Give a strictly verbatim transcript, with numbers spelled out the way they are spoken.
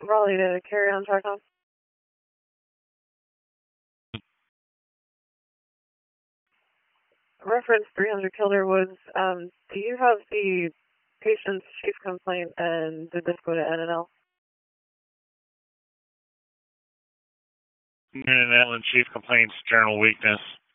Raleigh to carry on Charcom. Reference three hundred Kilderwoods, um, do you have the patient's chief complaint and did this go to N and L? N and L and chief complaints, general weakness.